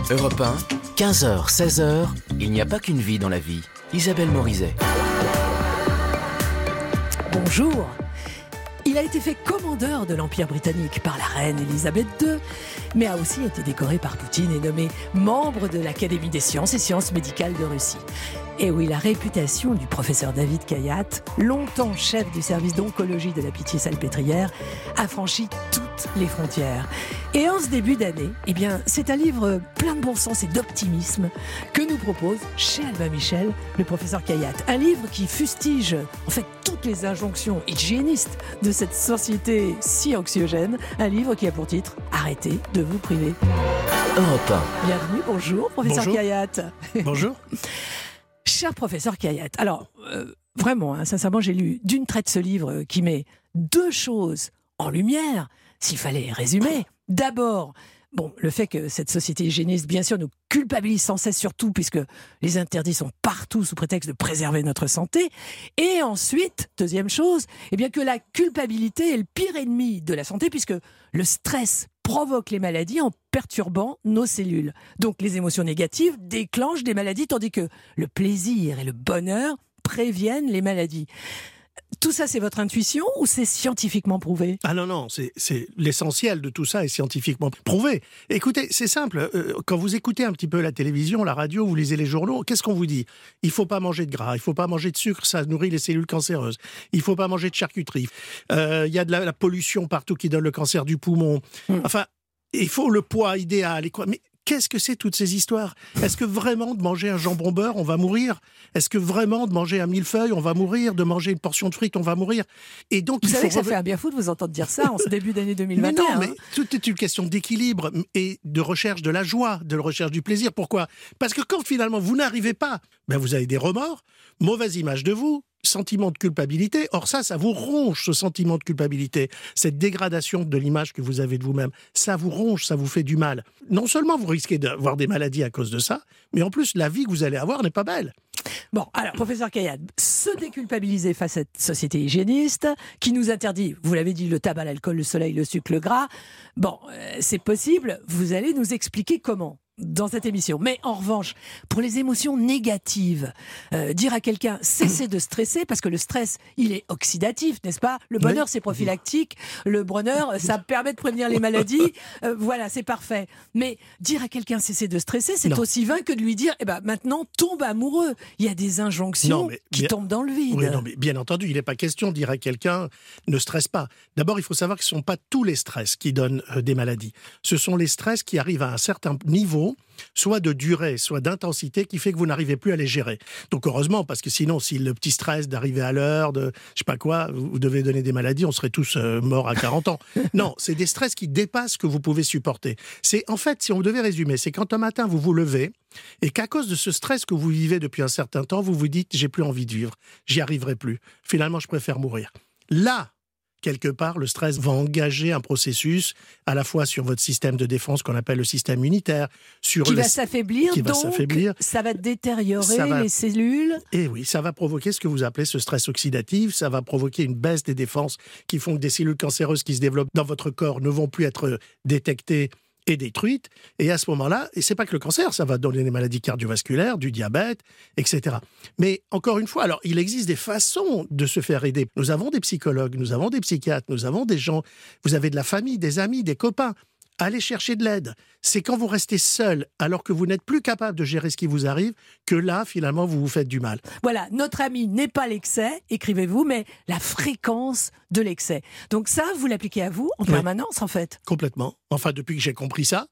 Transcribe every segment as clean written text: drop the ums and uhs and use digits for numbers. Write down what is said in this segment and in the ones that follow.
Europe 1, 15h, 16h, il n'y a pas qu'une vie dans la vie. Isabelle Morizet. Bonjour. Il a été fait commandeur de l'Empire britannique par la reine Elisabeth II, mais a aussi été décoré par Poutine et nommé membre de l'Académie des sciences et sciences médicales de Russie. Et oui, la réputation du professeur David Kayat, longtemps chef du service d'oncologie de la Pitié-Salpêtrière, a franchi toutes les frontières. Et en ce début d'année, c'est un livre plein de bon sens et d'optimisme que nous propose chez Albin Michel le professeur Kayat. Un livre qui fustige en fait toutes les injonctions hygiénistes de cette société si anxiogène. Un livre qui a pour titre « Arrêtez de vous priver ». Europe 1. Bienvenue, bonjour professeur Kayat. Bonjour. Cher professeur Kayat, alors vraiment, sincèrement, j'ai lu d'une traite ce livre qui met deux choses en lumière, s'il fallait résumer. D'abord, le fait que cette société hygiéniste, bien sûr, nous culpabilise sans cesse, surtout puisque les interdits sont partout sous prétexte de préserver notre santé. Et ensuite, deuxième chose, que la culpabilité est le pire ennemi de la santé, puisque le stress provoque les maladies en perturbant nos cellules. Donc les émotions négatives déclenchent des maladies, tandis que le plaisir et le bonheur préviennent les maladies. Tout ça, c'est votre intuition ou c'est scientifiquement prouvé ? Ah non, c'est l'essentiel de tout ça est scientifiquement prouvé. Écoutez, c'est simple, quand vous écoutez un petit peu la télévision, la radio, vous lisez les journaux, qu'est-ce qu'on vous dit ? Il ne faut pas manger de gras, il ne faut pas manger de sucre, ça nourrit les cellules cancéreuses. Il ne faut pas manger de charcuterie. Il y a de la pollution partout qui donne le cancer du poumon. Enfin, il faut le poids idéal. Mais qu'est-ce que c'est toutes ces histoires ? Est-ce que vraiment de manger un jambon beurre, on va mourir ? Est-ce que vraiment de manger un millefeuille, on va mourir ? De manger une portion de frites, on va mourir ? Et donc, vous savez que ça fait un bien fou de vous entendre dire ça en ce début d'année 2021. Mais non, mais tout est une question d'équilibre et de recherche de la joie, de recherche du plaisir. Pourquoi ? Parce que quand finalement vous n'arrivez pas, vous avez des remords, mauvaise image de vous, sentiment de culpabilité. Or ça vous ronge, ce sentiment de culpabilité, cette dégradation de l'image que vous avez de vous-même. Ça vous ronge, ça vous fait du mal. Non seulement vous risquez d'avoir des maladies à cause de ça, mais en plus la vie que vous allez avoir n'est pas belle. Bon, alors, professeur Kayat, se déculpabiliser face à cette société hygiéniste qui nous interdit, vous l'avez dit, le tabac, l'alcool, le soleil, le sucre, le gras. C'est possible, vous allez nous expliquer comment dans cette émission. Mais en revanche, pour les émotions négatives, dire à quelqu'un cessez de stresser, parce que le stress, il est oxydatif, n'est-ce pas ? Le bonheur, c'est prophylactique. Le bonheur, ça permet de prévenir les maladies. Voilà, c'est parfait. Mais dire à quelqu'un cessez de stresser, c'est aussi vain que de lui dire maintenant, tombe amoureux. Il y a des injonctions qui tombent dans le vide. Oui, non, mais bien entendu, il n'est pas question de dire à quelqu'un ne stresse pas. D'abord, il faut savoir que ce ne sont pas tous les stress qui donnent des maladies. Ce sont les stress qui arrivent à un certain niveau, soit de durée, soit d'intensité, qui fait que vous n'arrivez plus à les gérer. Donc heureusement, parce que sinon, si le petit stress d'arriver à l'heure, de je sais pas quoi, vous devez donner des maladies, on serait tous morts à 40 ans. Non, c'est des stress qui dépassent ce que vous pouvez supporter. C'est, en fait, si on devait résumer, c'est quand un matin vous vous levez et qu'à cause de ce stress que vous vivez depuis un certain temps, vous vous dites « j'ai plus envie de vivre, j'y arriverai plus, finalement je préfère mourir ». Là, quelque part, le stress va engager un processus à la fois sur votre système de défense qu'on appelle le système immunitaire, qui va s'affaiblir, ça va détériorer les cellules. Et oui, ça va provoquer ce que vous appelez ce stress oxydatif, ça va provoquer une baisse des défenses qui font que des cellules cancéreuses qui se développent dans votre corps ne vont plus être détectées et détruite, et à ce moment-là, et c'est pas que le cancer, ça va donner des maladies cardiovasculaires, du diabète, etc. Mais encore une fois, alors il existe des façons de se faire aider. Nous avons des psychologues, nous avons des psychiatres, nous avons des gens, vous avez de la famille, des amis, des copains. Allez chercher de l'aide. C'est quand vous restez seul, alors que vous n'êtes plus capable de gérer ce qui vous arrive, que là, finalement, vous vous faites du mal. Voilà, notre ami n'est pas l'excès, écrivez-vous, mais la fréquence de l'excès. Donc ça, vous l'appliquez à vous en permanence, en fait. Complètement. Enfin, depuis que j'ai compris ça,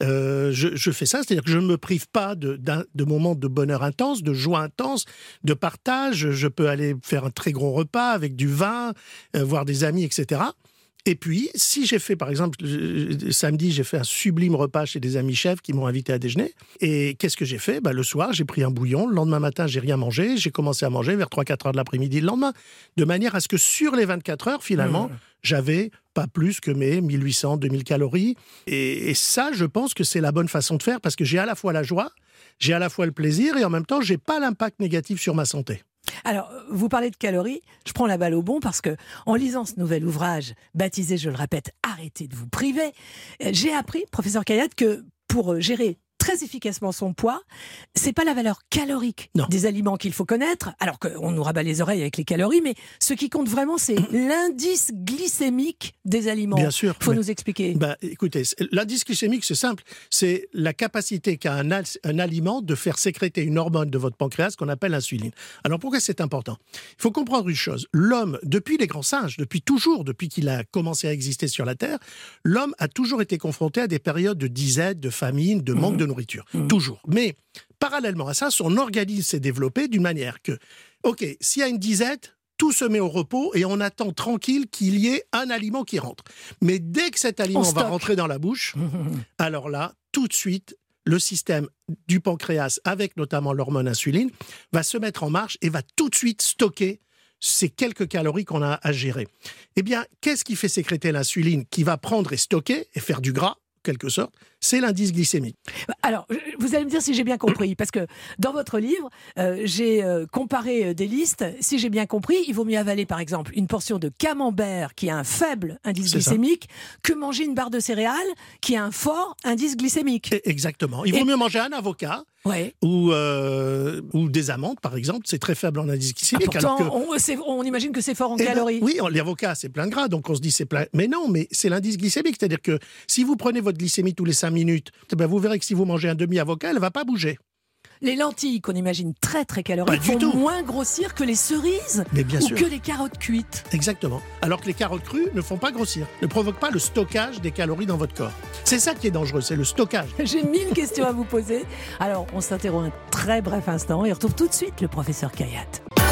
je fais ça. C'est-à-dire que je ne me prive pas de moments de bonheur intense, de joie intense, de partage. Je peux aller faire un très gros repas avec du vin, voir des amis, etc. Et puis, si j'ai fait, par exemple, samedi, j'ai fait un sublime repas chez des amis chefs qui m'ont invité à déjeuner. Et qu'est-ce que j'ai fait ? Le soir, j'ai pris un bouillon. Le lendemain matin, j'ai rien mangé. J'ai commencé à manger vers 3-4 heures de l'après-midi le lendemain. De manière à ce que sur les 24 heures, finalement, j'avais pas plus que mes 1800-2000 calories. Et ça, je pense que c'est la bonne façon de faire parce que j'ai à la fois la joie, j'ai à la fois le plaisir et en même temps, j'ai pas l'impact négatif sur ma santé. Alors, vous parlez de calories, je prends la balle au bon parce que, en lisant ce nouvel ouvrage, baptisé, je le répète, Arrêtez de vous priver, j'ai appris, professeur Kayat, que pour gérer très efficacement son poids, c'est pas la valeur calorique Non. des aliments qu'il faut connaître, alors qu'on nous rabat les oreilles avec les calories, mais ce qui compte vraiment, c'est l'indice glycémique des aliments. Bien sûr. Il faut nous expliquer. Écoutez, l'indice glycémique, c'est simple. C'est la capacité qu'a un aliment de faire sécréter une hormone de votre pancréas qu'on appelle l'insuline. Alors pourquoi c'est important ? Il faut comprendre une chose. L'homme, depuis les grands singes, depuis toujours, depuis qu'il a commencé à exister sur la Terre, l'homme a toujours été confronté à des périodes de disette, de famine, de manque de nourriture. Toujours. Mais parallèlement à ça, son organisme s'est développé d'une manière que, ok, s'il y a une disette, tout se met au repos et on attend tranquille qu'il y ait un aliment qui rentre. Mais dès que cet aliment va rentrer dans la bouche, alors là, tout de suite, le système du pancréas, avec notamment l'hormone insuline, va se mettre en marche et va tout de suite stocker ces quelques calories qu'on a à gérer. Eh bien, qu'est-ce qui fait sécréter l'insuline qui va prendre et stocker et faire du gras, en quelque sorte ? C'est l'indice glycémique. Alors, vous allez me dire si j'ai bien compris, parce que dans votre livre, j'ai comparé des listes. Si j'ai bien compris, il vaut mieux avaler, par exemple, une portion de camembert qui a un faible indice glycémique que manger une barre de céréales qui a un fort indice glycémique. Exactement. Il vaut mieux manger un avocat ou des amandes, par exemple. C'est très faible en indice glycémique. Pourtant, on imagine que c'est fort en calories. Oui, l'avocat, c'est plein de gras, donc on se dit c'est plein. Mais non, mais c'est l'indice glycémique. C'est-à-dire que si vous prenez votre glycémie tous les 5 minutes, vous verrez que si vous mangez un demi-avocat, elle ne va pas bouger. Les lentilles, qu'on imagine très très caloriques, font moins grossir que les cerises ou que les carottes cuites. Exactement. Alors que les carottes crues ne font pas grossir, ne provoquent pas le stockage des calories dans votre corps. C'est ça qui est dangereux, c'est le stockage. J'ai 1000 questions à vous poser. Alors, on s'interrompt un très bref instant et on retrouve tout de suite le professeur Kayat.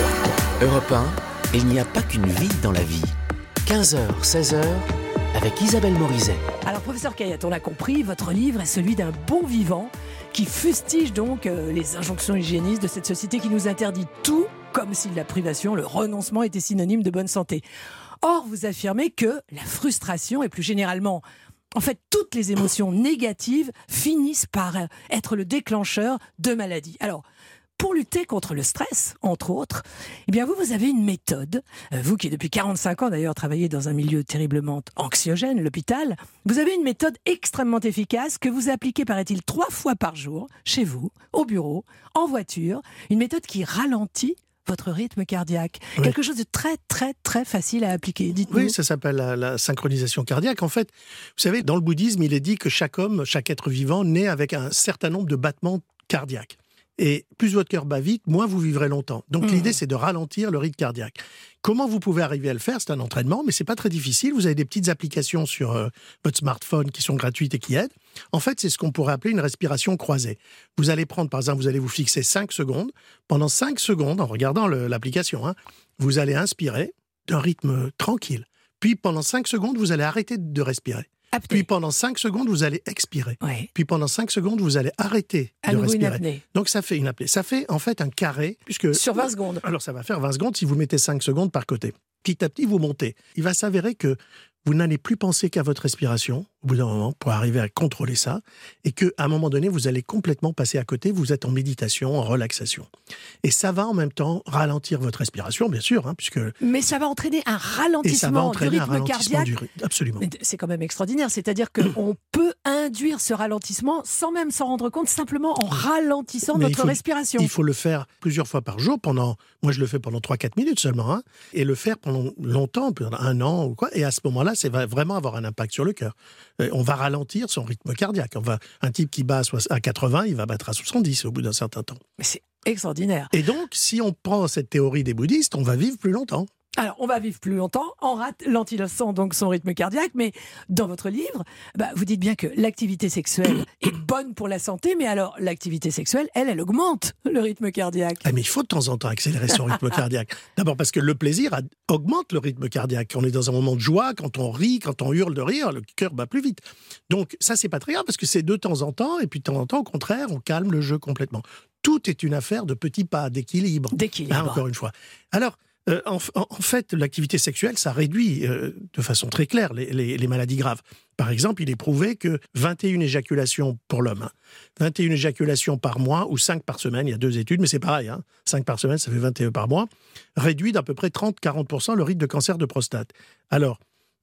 Europe 1, il n'y a pas qu'une vie dans la vie. 15h, 16h, avec Isabelle Morizet. Alors, professeur Kayat, on l'a compris, votre livre est celui d'un bon vivant qui fustige donc les injonctions hygiénistes de cette société qui nous interdit tout, comme si la privation, le renoncement était synonyme de bonne santé. Or, vous affirmez que la frustration et plus généralement, en fait, toutes les émotions négatives finissent par être le déclencheur de maladies. Alors, pour lutter contre le stress, entre autres, eh bien vous avez une méthode. Vous qui, depuis 45 ans d'ailleurs, travaillez dans un milieu terriblement anxiogène, l'hôpital, vous avez une méthode extrêmement efficace que vous appliquez, paraît-il, 3 fois par jour, chez vous, au bureau, en voiture. Une méthode qui ralentit votre rythme cardiaque. Oui. Quelque chose de très, très, très facile à appliquer. Dites-nous. Oui, ça s'appelle la synchronisation cardiaque. En fait, vous savez, dans le bouddhisme, il est dit que chaque homme, chaque être vivant, naît avec un certain nombre de battements cardiaques. Et plus votre cœur bat vite, moins vous vivrez longtemps. Donc l'idée, c'est de ralentir le rythme cardiaque. Comment vous pouvez arriver à le faire ? C'est un entraînement, mais c'est pas très difficile. Vous avez des petites applications sur votre smartphone qui sont gratuites et qui aident. En fait, c'est ce qu'on pourrait appeler une respiration croisée. Vous allez prendre, par exemple, vous allez vous fixer 5 secondes. Pendant 5 secondes, en regardant l'application, vous allez inspirer d'un rythme tranquille. Puis pendant 5 secondes, vous allez arrêter de respirer. Puis pendant 5 secondes, vous allez expirer. Oui. Puis pendant 5 secondes, vous allez arrêter de respirer. Donc ça fait une apnée. Ça fait en fait un carré. Sur 20 secondes. Alors ça va faire 20 secondes si vous mettez 5 secondes par côté. Petit à petit, vous montez. Il va s'avérer que vous n'allez plus penser qu'à votre respiration, au bout d'un moment, pour arriver à contrôler ça, et qu'à un moment donné, vous allez complètement passer à côté, vous êtes en méditation, en relaxation. Et ça va en même temps ralentir votre respiration, bien sûr, puisque... Mais ça va entraîner un ralentissement du rythme cardiaque. Absolument. Mais c'est quand même extraordinaire, c'est-à-dire qu'on peut induire ce ralentissement sans même s'en rendre compte, simplement en ralentissant notre respiration. Il faut le faire plusieurs fois par jour, moi je le fais pendant 3-4 minutes seulement, et le faire pendant longtemps, pendant 1 an ou quoi, et à ce moment-là, ça va vraiment avoir un impact sur le cœur. On va ralentir son rythme cardiaque. Un type qui bat à 80, il va battre à 70 au bout d'un certain temps. Mais c'est extraordinaire. Et donc, si on prend cette théorie des bouddhistes, on va vivre plus longtemps. Alors, on va vivre plus longtemps en ralentissant donc son rythme cardiaque, mais dans votre livre, vous dites bien que l'activité sexuelle est bonne pour la santé, mais alors l'activité sexuelle, elle augmente le rythme cardiaque. Mais il faut de temps en temps accélérer son rythme cardiaque. D'abord parce que le plaisir augmente le rythme cardiaque. On est dans un moment de joie, quand on rit, quand on hurle de rire, le cœur bat plus vite. Donc ça, c'est pas très grave parce que c'est de temps en temps, et puis de temps en temps, au contraire, on calme le jeu complètement. Tout est une affaire de petits pas, d'équilibre. Encore une fois. Alors, en fait, l'activité sexuelle, ça réduit de façon très claire les maladies graves. Par exemple, il est prouvé que 21 éjaculations pour l'homme, 21 éjaculations par mois ou 5 par semaine, il y a 2 études, mais c'est pareil, 5 par semaine, ça fait 21 par mois, réduit d'à peu près 30-40% le risque de cancer de prostate. Alors,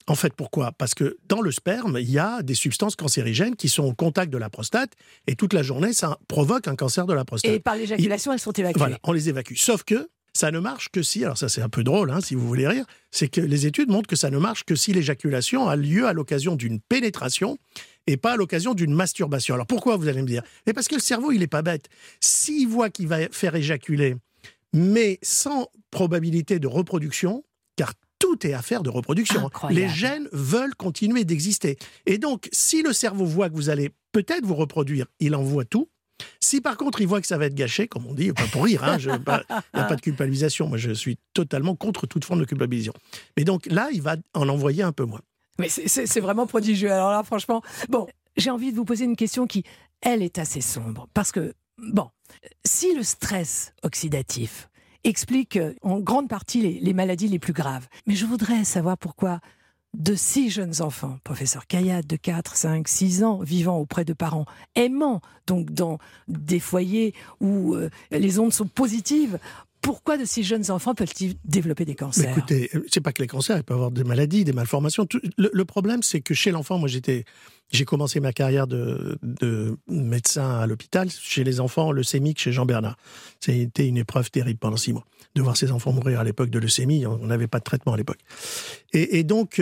En fait, pourquoi ? Parce que dans le sperme, il y a des substances cancérigènes qui sont au contact de la prostate et toute la journée, ça provoque un cancer de la prostate. Et par l'éjaculation, elles sont évacuées. Voilà, on les évacue. Sauf que ça ne marche que si, alors ça c'est un peu drôle, si vous voulez rire, c'est que les études montrent que ça ne marche que si l'éjaculation a lieu à l'occasion d'une pénétration et pas à l'occasion d'une masturbation. Alors pourquoi, vous allez me dire ? Mais parce que le cerveau, il n'est pas bête. S'il voit qu'il va faire éjaculer, mais sans probabilité de reproduction, car tout est affaire de reproduction. Incroyable. Les gènes veulent continuer d'exister. Et donc, si le cerveau voit que vous allez peut-être vous reproduire, il envoie tout. Si par contre il voit que ça va être gâché, comme on dit, pas pour rire, il n'y a pas de culpabilisation. Moi, je suis totalement contre toute forme de culpabilisation. Mais donc là, il va en envoyer un peu moins. Mais c'est vraiment prodigieux. Alors là, franchement, bon, j'ai envie de vous poser une question qui, elle, est assez sombre. Parce que, bon, si le stress oxydatif explique en grande partie les maladies les plus graves, mais je voudrais savoir pourquoi de si jeunes enfants, professeur Kayat, de 4, 5, 6 ans, vivant auprès de parents aimants, donc dans des foyers où les ondes sont positives, pourquoi de si jeunes enfants peuvent-ils développer des cancers ? Mais écoutez, c'est pas que les cancers, il peut y avoir des maladies, des malformations. Le problème, c'est que chez l'enfant, moi j'ai commencé ma carrière de médecin à l'hôpital. Chez les enfants, leucémique chez Jean Bernard. C'était une épreuve terrible pendant 6 mois. De voir ces enfants mourir à l'époque de leucémie, on n'avait pas de traitement à l'époque. Et donc,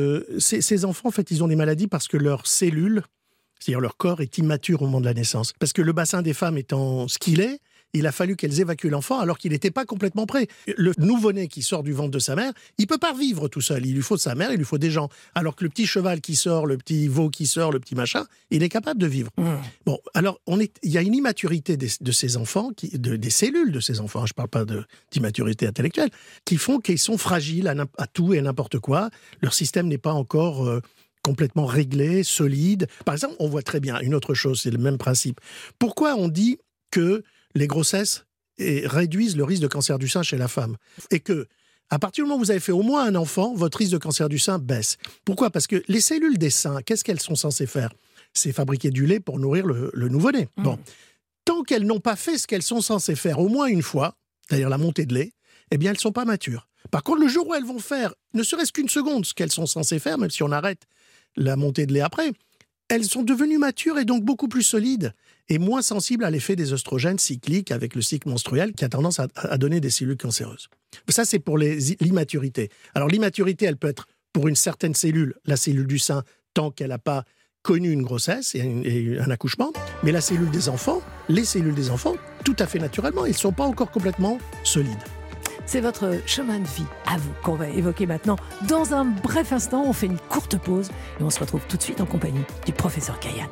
ces enfants, en fait, ils ont des maladies parce que leurs cellules, c'est-à-dire leur corps, est immature au moment de la naissance. Parce que le bassin des femmes étant ce qu'il est, il a fallu qu'elles évacuent l'enfant alors qu'il n'était pas complètement prêt. Le nouveau-né qui sort du ventre de sa mère, il ne peut pas vivre tout seul. Il lui faut sa mère, il lui faut des gens. Alors que le petit cheval qui sort, le petit veau qui sort, le petit machin, il est capable de vivre. Bon, alors il y a une immaturité de ces enfants, des cellules de ces enfants, je ne parle pas d'immaturité intellectuelle, qui font qu'ils sont fragiles à tout et à n'importe quoi. Leur système n'est pas encore complètement réglé, solide. Par exemple, on voit très bien une autre chose, c'est le même principe. Pourquoi on dit que les grossesses réduisent le risque de cancer du sein chez la femme. Et que, à partir du moment où vous avez fait au moins un enfant, votre risque de cancer du sein baisse. Pourquoi ? Parce que les cellules des seins, qu'est-ce qu'elles sont censées faire ? C'est fabriquer du lait pour nourrir le nouveau-né. Bon. Tant qu'elles n'ont pas fait ce qu'elles sont censées faire au moins une fois, c'est-à-dire la montée de lait, eh bien, elles ne sont pas matures. Par contre, le jour où elles vont faire, ne serait-ce qu'une seconde, ce qu'elles sont censées faire, même si on arrête la montée de lait après, elles sont devenues matures et donc beaucoup plus solides et moins sensibles à l'effet des oestrogènes cycliques avec le cycle menstruel qui a tendance à donner des cellules cancéreuses. Ça, c'est pour l'immaturité. Alors, l'immaturité, elle peut être pour une certaine cellule, la cellule du sein, tant qu'elle n'a pas connu une grossesse et un accouchement. Mais la cellule des enfants, les cellules des enfants, tout à fait naturellement, ils ne sont pas encore complètement solides. C'est votre chemin de vie à vous qu'on va évoquer maintenant. Dans un bref instant, on fait une courte pause et on se retrouve tout de suite en compagnie du professeur Kayat.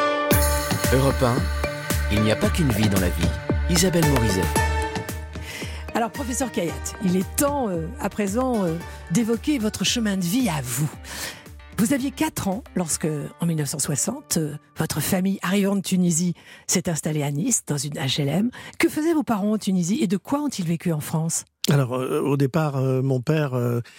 Europe 1, il n'y a pas qu'une vie dans la vie. Isabelle Morizet. Alors, professeur Kayat, il est temps à présent d'évoquer votre chemin de vie à vous. Vous aviez 4 ans lorsque, en 1960, votre famille arrivant de Tunisie s'est installée à Nice, dans une HLM. Que faisaient vos parents en Tunisie et de quoi ont-ils vécu en France ? Alors, au départ, mon père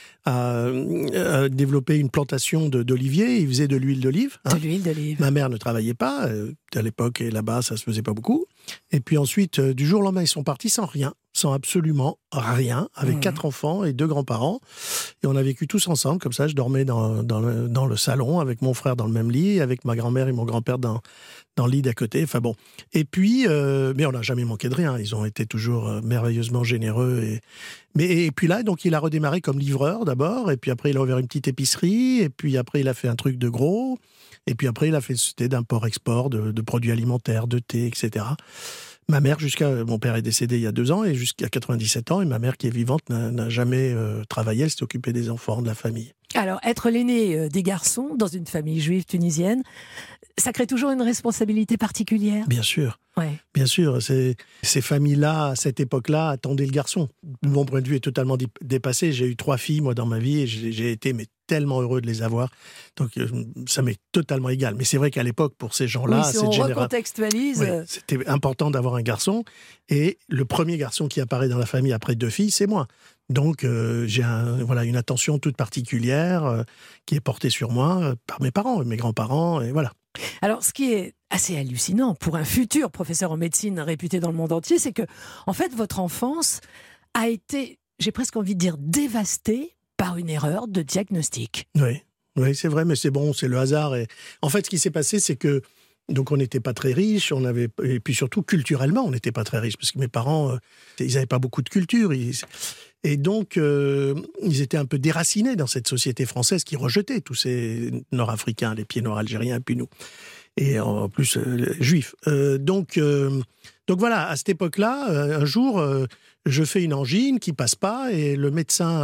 a développé une plantation d'oliviers. Il faisait de l'huile d'olive. De l'huile d'olive. Ma mère ne travaillait pas. À l'époque, et là-bas, ça se faisait pas beaucoup. Et puis ensuite, du jour au lendemain, ils sont partis sans rien, sans absolument rien, avec 4 enfants et 2 grands-parents. Et on a vécu tous ensemble, comme ça. Je dormais dans le salon, avec mon frère dans le même lit, avec ma grand-mère et mon grand-père dans le lit d'à côté. Enfin bon. Et puis, mais on n'a jamais manqué de rien. Ils ont été toujours merveilleusement généreux. Et puis là, donc, il a redémarré comme livreur d'abord. Et puis après, il a ouvert une petite épicerie. Et puis après, il a fait un truc de gros. Et puis après, il a fait d'import-export, de produits alimentaires, de thé, etc. Ma mère, mon père est décédé il y a 2 ans, et jusqu'à 97 ans, et ma mère qui est vivante n'a jamais travaillé, elle s'est occupée des enfants, de la famille. Alors, être l'aîné des garçons dans une famille juive tunisienne, ça crée toujours une responsabilité particulière ? Bien sûr. Ouais. Bien sûr, ces familles-là, à cette époque-là, attendaient le garçon. Mon point de vue est totalement dépassé. J'ai eu 3 filles, moi, dans ma vie, et j'ai été tellement heureux de les avoir. Donc, ça m'est totalement égal. Mais c'est vrai qu'à l'époque, pour ces gens-là... Oui, si on recontextualise... c'était important d'avoir un garçon. Et le premier garçon qui apparaît dans la famille après 2 filles, c'est moi. Donc, j'ai une attention toute particulière qui est portée sur moi par mes parents, mes grands-parents, et voilà. Alors, ce qui est assez hallucinant pour un futur professeur en médecine réputé dans le monde entier, c'est que, en fait, votre enfance a été, j'ai presque envie de dire, dévastée par par une erreur de diagnostic. Oui, c'est vrai, mais c'est bon, c'est le hasard. Et... En fait, ce qui s'est passé, c'est que donc on n'était pas très riches, et puis surtout culturellement, on n'était pas très riches, parce que mes parents, ils n'avaient pas beaucoup de culture. Et donc, ils étaient un peu déracinés dans cette société française qui rejetait tous ces Nord-Africains, les pieds noirs algériens, et puis nous. Et en plus, juifs. Donc voilà, à cette époque-là, un jour, je fais une angine qui passe pas, et le médecin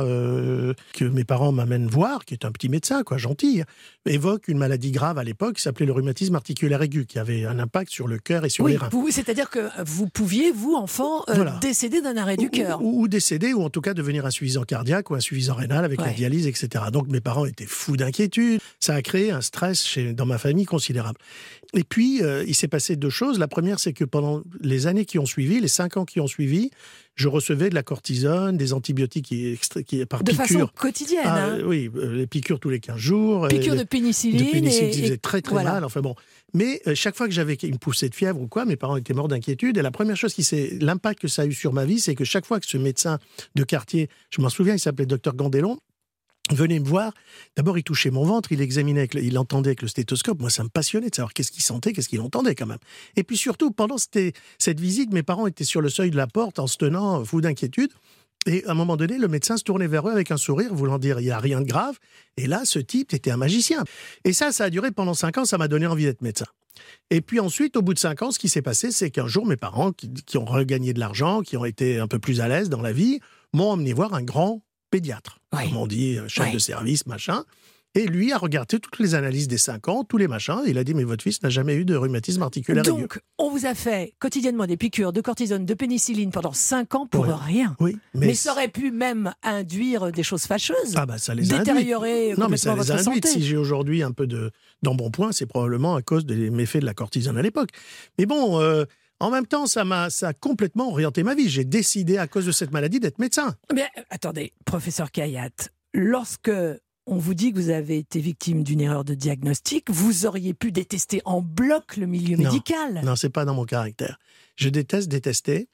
que mes parents m'amènent voir, qui est un petit médecin, quoi, gentil, évoque une maladie grave à l'époque qui s'appelait le rhumatisme articulaire aigu, qui avait un impact sur le cœur et sur les reins. C'est-à-dire que vous pouviez, vous, enfant, décéder d'un arrêt du cœur. Ou décéder, ou en tout cas devenir insuffisant cardiaque ou insuffisant rénal avec la dialyse, etc. Donc mes parents étaient fous d'inquiétude. Ça a créé un stress dans ma famille considérable. Et puis, il s'est passé 2 choses. La première, c'est que pendant les années qui ont suivi, les 5 ans qui ont suivi, je recevais de la cortisone, des antibiotiques qui par piqûre. De façon quotidienne. Oui, les piqûres tous les 15 jours. Piqûres de pénicilline. De pénicilline qui faisait très très mal. Enfin bon. Mais chaque fois que j'avais une poussée de fièvre ou quoi, mes parents étaient morts d'inquiétude. Et la première chose l'impact que ça a eu sur ma vie, c'est que chaque fois que ce médecin de quartier, je m'en souviens, il s'appelait Dr Gandelon, venait me voir. D'abord, il touchait mon ventre, il examinait, il entendait avec le stéthoscope. Moi, ça me passionnait de savoir qu'est-ce qu'il sentait, qu'est-ce qu'il entendait quand même. Et puis surtout, pendant cette visite, mes parents étaient sur le seuil de la porte en se tenant fous d'inquiétude. Et à un moment donné, le médecin se tournait vers eux avec un sourire, voulant dire « il n'y a rien de grave ». Et là, ce type était un magicien. Et ça a duré pendant 5 ans, ça m'a donné envie d'être médecin. Et puis ensuite, au bout de 5 ans, ce qui s'est passé, c'est qu'un jour, mes parents, qui ont regagné de l'argent, qui ont été un peu plus à l'aise dans la vie, m'ont emmené voir un grand pédiatre, comme on dit, chef de service, machin. Et lui a regardé toutes les analyses des 5 ans, tous les machins, et il a dit « mais votre fils n'a jamais eu de rhumatisme articulaire aigu ». Donc, on vous a fait quotidiennement des piqûres de cortisone, de pénicilline pendant 5 ans pour rien. Oui, mais ça aurait pu même induire des choses fâcheuses. Ah bah ça les a détériorer induites. Non, mais ça les a induites. Santé. Si j'ai aujourd'hui un peu d'embonpoint, c'est probablement à cause des méfaits de la cortisone à l'époque. Mais bon... en même temps, ça a complètement orienté ma vie. J'ai décidé, à cause de cette maladie, d'être médecin. Mais attendez, professeur Kayat, lorsque on vous dit que vous avez été victime d'une erreur de diagnostic, vous auriez pu détester en bloc le milieu médical. Non, c'est pas dans mon caractère. Je déteste détester.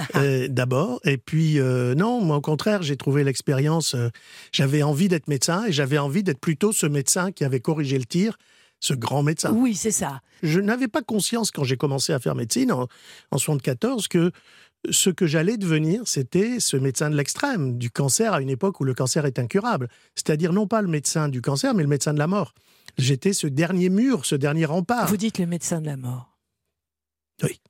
D'abord, et puis non, moi au contraire, j'ai trouvé l'expérience, j'avais envie d'être médecin, et j'avais envie d'être plutôt ce médecin qui avait corrigé le tir, ce grand médecin. Oui, c'est ça. Je n'avais pas conscience, quand j'ai commencé à faire médecine, en 1974, que ce que j'allais devenir, c'était ce médecin de l'extrême, du cancer à une époque où le cancer est incurable. C'est-à-dire non pas le médecin du cancer, mais le médecin de la mort. J'étais ce dernier mur, ce dernier rempart. Vous dites le médecin de la mort. Oui.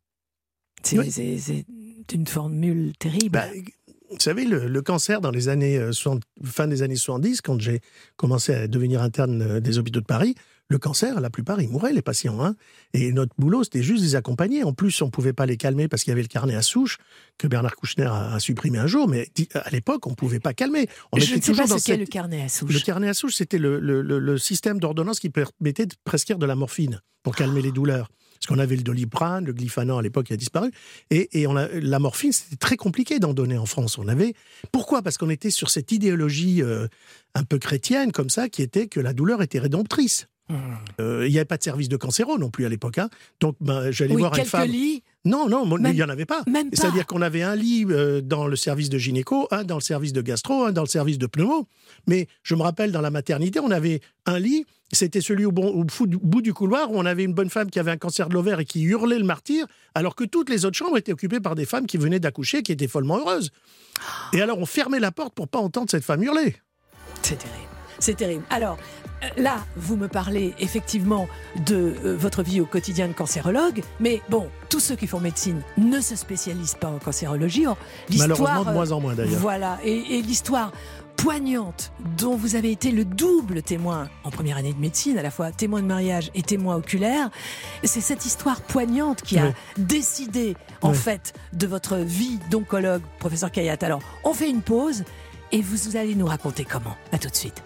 C'est une formule terrible. Vous savez, le cancer, dans les années fin des années 70, quand j'ai commencé à devenir interne des hôpitaux de Paris, le cancer, la plupart, ils mouraient, les patients. Hein. Et notre boulot, c'était juste de les accompagner. En plus, on ne pouvait pas les calmer parce qu'il y avait le carnet à souche que Bernard Kouchner a supprimé un jour. Mais à l'époque, on ne pouvait pas calmer. Je ne sais pas ce qu'est le carnet à souche. Le carnet à souche, c'était le système d'ordonnance qui permettait de prescrire de la morphine pour calmer les douleurs. Parce qu'on avait le Doliprane, le Glyphanan à l'époque qui a disparu. Et la morphine, c'était très compliqué d'en donner en France. Pourquoi ? Parce qu'on était sur cette idéologie un peu chrétienne, comme ça, qui était que la douleur était rédemptrice. Il n'y avait pas de service de cancéro non plus à l'époque. Hein. Donc, j'allais voir une femme... quelques lits. Non, il n'y en avait pas. C'est-à-dire qu'on avait un lit dans le service de gynéco, un dans le service de gastro, un dans le service de pneumo. Mais je me rappelle, dans la maternité, on avait un lit, c'était celui au bout du couloir, où on avait une bonne femme qui avait un cancer de l'ovaire et qui hurlait le martyr, alors que toutes les autres chambres étaient occupées par des femmes qui venaient d'accoucher, qui étaient follement heureuses. Et alors, on fermait la porte pour ne pas entendre cette femme hurler. C'est terrible. C'est terrible. Alors, là, vous me parlez effectivement de votre vie au quotidien de cancérologue, mais bon, tous ceux qui font médecine ne se spécialisent pas en cancérologie. Malheureusement, de moins en moins d'ailleurs. Voilà, et l'histoire poignante dont vous avez été le double témoin en première année de médecine, à la fois témoin de mariage et témoin oculaire, c'est cette histoire poignante qui a décidé, en fait, de votre vie d'oncologue, professeur Kayat. Alors, on fait une pause et vous allez nous raconter comment. À tout de suite.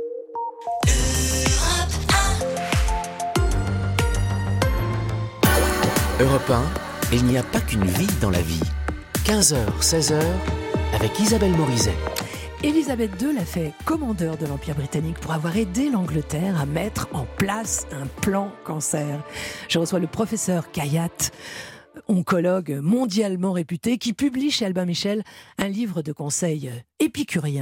Europe 1, il n'y a pas qu'une vie dans la vie. 15h, 16h, avec Isabelle Morizet. Élisabeth II l'a fait commandeur de l'Empire britannique pour avoir aidé l'Angleterre à mettre en place un plan cancer. Je reçois le professeur Kayat, oncologue mondialement réputé, qui publie chez Albin Michel un livre de conseils épicuriens à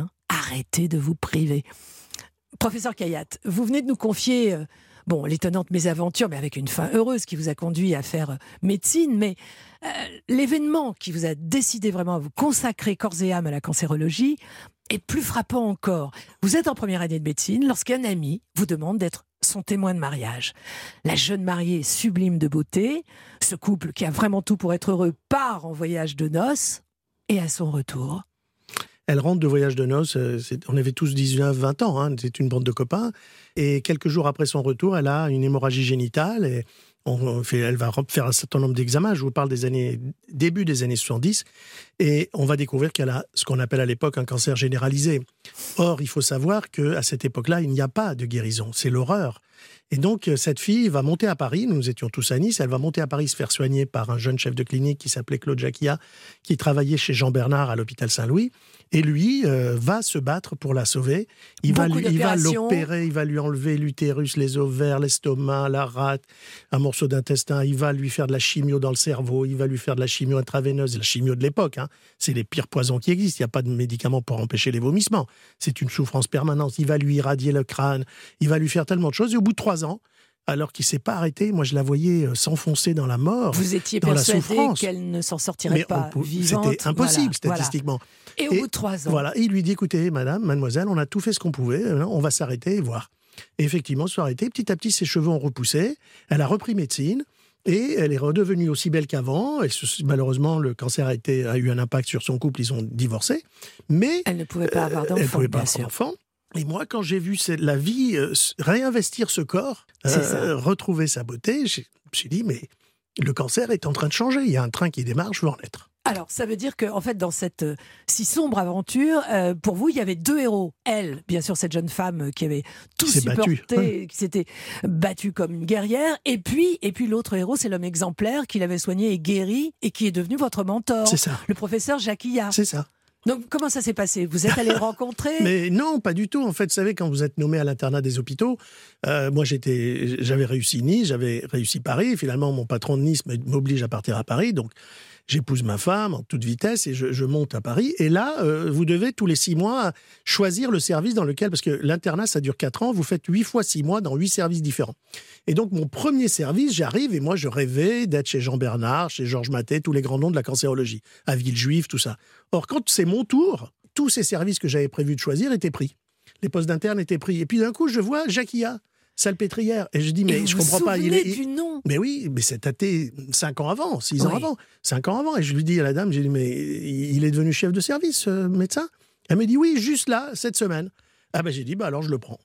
arrêtez de vous priver. Professeur Kayat, vous venez de nous confier l'étonnante mésaventure, mais avec une fin heureuse qui vous a conduit à faire médecine, mais l'événement qui vous a décidé vraiment à vous consacrer corps et âme à la cancérologie est plus frappant encore. Vous êtes en première année de médecine lorsqu'un ami vous demande d'être son témoin de mariage. La jeune mariée sublime de beauté, ce couple qui a vraiment tout pour être heureux part en voyage de noces, et à son retour... Elle rentre de voyage de noces, on avait tous 19-20 ans, c'est une bande de copains, et quelques jours après son retour, elle a une hémorragie génitale, et elle va faire un certain nombre d'examens, je vous parle début des années 70, et on va découvrir qu'elle a ce qu'on appelle à l'époque un cancer généralisé. Or, il faut savoir qu'à cette époque-là, il n'y a pas de guérison, c'est l'horreur. Et donc, cette fille va monter à Paris, nous étions tous à Nice, elle va monter à Paris se faire soigner par un jeune chef de clinique qui s'appelait Claude Jacquia, qui travaillait chez Jean Bernard à l'hôpital Saint-Louis, et lui va se battre pour la sauver. Il va l'opérer, il va lui enlever l'utérus, les ovaires, l'estomac, la rate, un morceau d'intestin, il va lui faire de la chimio dans le cerveau, il va lui faire de la chimio intraveineuse, la chimio de l'époque, c'est les pires poisons qui existent, il n'y a pas de médicaments pour empêcher les vomissements, c'est une souffrance permanente, il va lui irradier le crâne, il va lui faire tellement de choses, et au bout de 3 ans, alors qu'il ne s'est pas arrêté, moi je la voyais s'enfoncer dans la mort, vous étiez dans la persuadé souffrance. Qu'elle ne s'en sortirait pas vivante. C'était impossible statistiquement. Et au bout de 3 ans. Voilà, et il lui dit, écoutez, mademoiselle, on a tout fait ce qu'on pouvait, on va s'arrêter et voir. Et effectivement, se arrêter, petit à petit, ses cheveux ont repoussé, elle a repris médecine, et elle est redevenue aussi belle qu'avant. Malheureusement, le cancer a eu un impact sur son couple, ils ont divorcé, mais... Elle ne pouvait pas avoir d'enfant, bien sûr. Et moi, quand j'ai vu la vie réinvestir ce corps, retrouver sa beauté, je me suis dit, mais le cancer est en train de changer. Il y a un train qui démarre, je veux en être. Alors, ça veut dire qu'en fait, dans cette si sombre aventure, pour vous, il y avait 2 héros. Elle, bien sûr, cette jeune femme qui avait tout supporté, qui s'était battue comme une guerrière. Et puis l'autre héros, c'est l'homme exemplaire qui l'avait soigné et guéri et qui est devenu votre mentor. C'est ça. Le professeur Jacquia. C'est ça. Donc, comment ça s'est passé? Vous êtes allé le rencontrer? Mais non, pas du tout. En fait, vous savez, quand vous êtes nommé à l'internat des hôpitaux, moi, j'avais réussi Nice, j'avais réussi Paris. Finalement, mon patron de Nice m'oblige à partir à Paris. Donc, j'épouse ma femme en toute vitesse et je monte à Paris. Et là, vous devez tous les 6 mois choisir le service dans lequel, parce que l'internat, ça dure 4 ans, vous faites 8 fois 6 mois dans 8 services différents. Et donc, mon premier service, j'arrive et moi, je rêvais d'être chez Jean Bernard, chez Georges Mathé, tous les grands noms de la cancérologie, à Villejuif, tout ça. Or, quand c'est mon tour, tous ces services que j'avais prévu de choisir étaient pris. Les postes d'interne étaient pris. Et puis d'un coup, je vois Jacquia, salpêtrière. Et je dis, mais je comprends pas. Du nom. Mais oui, mais c'est daté 5 ans avant, 6 ans avant, 5 ans avant. Et je lui dis à la dame, j'ai dit, mais il est devenu chef de service, médecin? Elle me dit, oui, juste là, cette semaine. Ah ben j'ai dit, alors je le prends.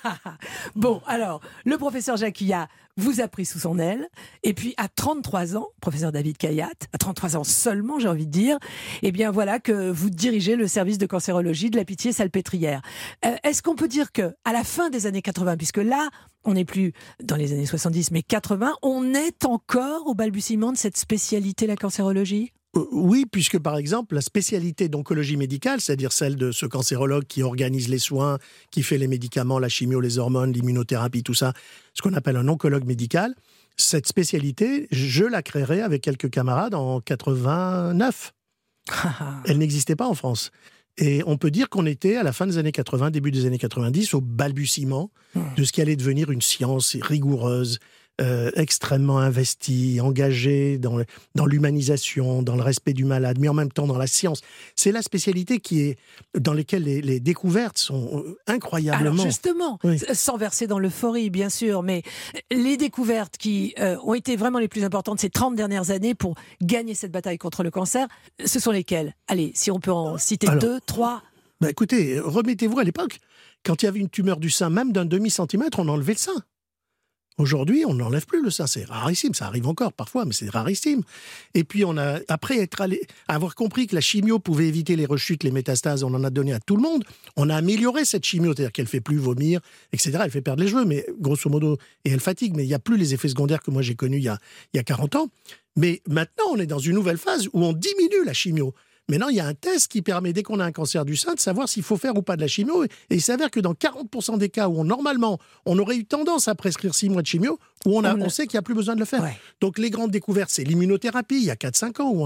Bon, alors, le professeur Jacquia vous a pris sous son aile, et puis à 33 ans, professeur David Kayat, à 33 ans seulement, j'ai envie de dire, eh bien voilà que vous dirigez le service de cancérologie de la Pitié-Salpêtrière. Est-ce qu'on peut dire que à la fin des années 80, puisque là, on n'est plus dans les années 70, mais 80, on est encore au balbutiement de cette spécialité, la cancérologie ? Oui, puisque par exemple, la spécialité d'oncologie médicale, c'est-à-dire celle de ce cancérologue qui organise les soins, qui fait les médicaments, la chimio, les hormones, l'immunothérapie, tout ça, ce qu'on appelle un oncologue médical, cette spécialité, je la créerai avec quelques camarades en 89. Elle n'existait pas en France. Et on peut dire qu'on était, à la fin des années 80, début des années 90, au balbutiement de ce qui allait devenir une science rigoureuse, extrêmement investie, engagée dans l'humanisation, dans le respect du malade, mais en même temps dans la science. C'est la spécialité dans laquelle les découvertes sont incroyablement... Alors justement, sans verser dans l'euphorie, bien sûr, mais les découvertes qui ont été vraiment les plus importantes ces 30 dernières années pour gagner cette bataille contre le cancer, ce sont lesquelles? Allez, si on peut en citer 2, 3... Écoutez, remettez-vous à l'époque, quand il y avait une tumeur du sein, même d'un demi-centimètre, on enlevait le sein. Aujourd'hui, on n'enlève plus le sein, c'est rarissime, ça arrive encore parfois, mais c'est rarissime. Et puis, après avoir compris que la chimio pouvait éviter les rechutes, les métastases, on en a donné à tout le monde, on a amélioré cette chimio, c'est-à-dire qu'elle ne fait plus vomir, etc. Elle fait perdre les cheveux, mais grosso modo, et elle fatigue, mais il n'y a plus les effets secondaires que moi j'ai connus il y a 40 ans. Mais maintenant, on est dans une nouvelle phase où on diminue la chimio. Maintenant, il y a un test qui permet, dès qu'on a un cancer du sein, de savoir s'il faut faire ou pas de la chimio. Et il s'avère que dans 40% des cas où normalement, on aurait eu tendance à prescrire 6 mois de chimio, où on sait qu'il n'y a plus besoin de le faire. Ouais. Donc les grandes découvertes, c'est l'immunothérapie, il y a 4-5 ans, où